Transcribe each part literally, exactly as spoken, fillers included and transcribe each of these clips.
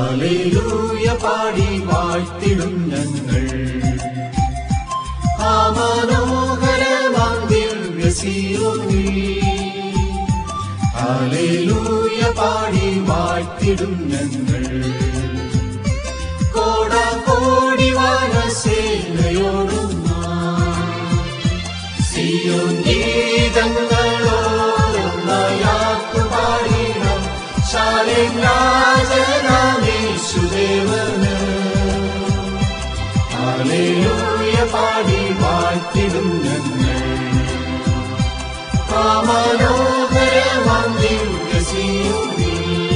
Hallelujah പാടി വാഴ്ത്തിടും ഞങ്ങൾ. ആ മനോഹരമാം ദിവ്യ സിയോനിൽ ഹല്ലേലൂയ പാടി വാഴ്ത്തിടും ഞങ്ങൾ. കോടാകോടി വാനസേനയോടുമായി സിയോൻ ഗീതങ്ങളോരൊന്നായാക്കു പാടിടാം. ശാലേം രാജനാമേശുദേവന് ഹല്ലേലൂയ പാടി വാഴ്ത്തിടും ഞങ്ങൾ. ആ മനോഹരമാം ദിവ്യ സിയോനിൽ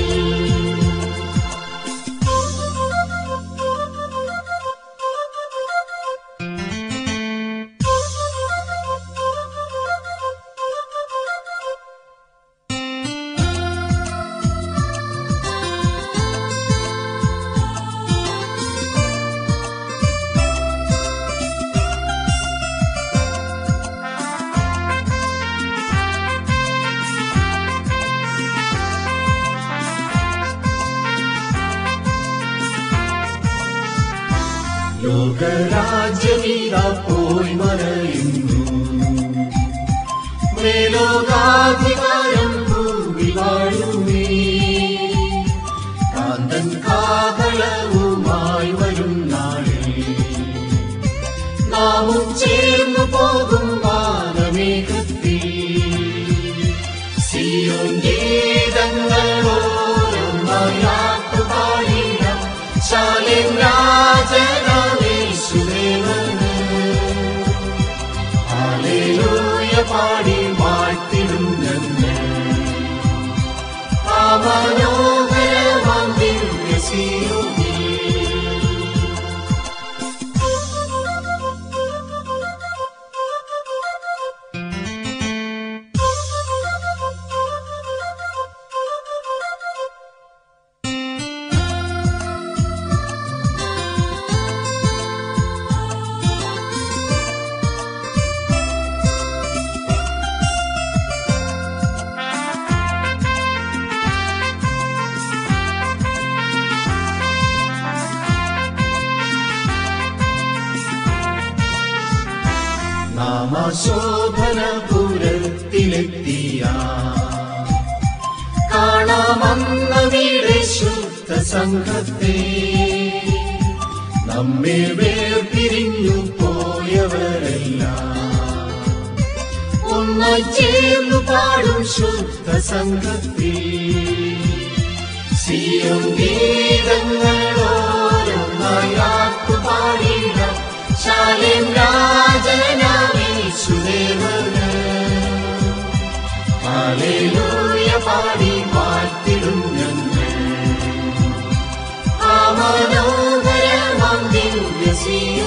ലോകരാജ്യമിതാ പോയി മറയുന്നു. മേലോകാധികാരം ഭൂമി വാഴുമേ. കാന്തൻ കാഹളവുമായി വരും നാളിൽ നാമും ചേർന്നു പോകും വാനമേഘത്തിൽ. സിയോൻ ഗീതങ്ങളോരൊന്നായാക്കു പാടിടാം. ശാലേം രാജനാമേശുദേവന് ഹല്ലേലൂയ പാടി വാഴ്ത്തിടും ഞങ്ങൾ. ആ മനോഹരമാം ദിവ്യ സിയോനിൽ നാമശോഭനപുരത്തിലെത്തിയ കാണാമന്നവിടെ ശുദ്ധ സംഘത്തെ. നമ്മെ വേർപിരിഞ്ഞു പോയവരെല്ലാം ഒന്നായി ചേർന്നു പാടും ശുദ്ധ സംഘത്തിൽ. സിയോൻ ഗീതങ്ങളോരൊന്നായാക്കു പാടിടാം. ശാലേം രാജനാമേശുദേവന് ഹല്ലേലൂയ പാടി വാഴ്ത്തിടും ഞങ്ങൾ. ആ മനോഹരമാം ദിവ്യ സിയോനിൽ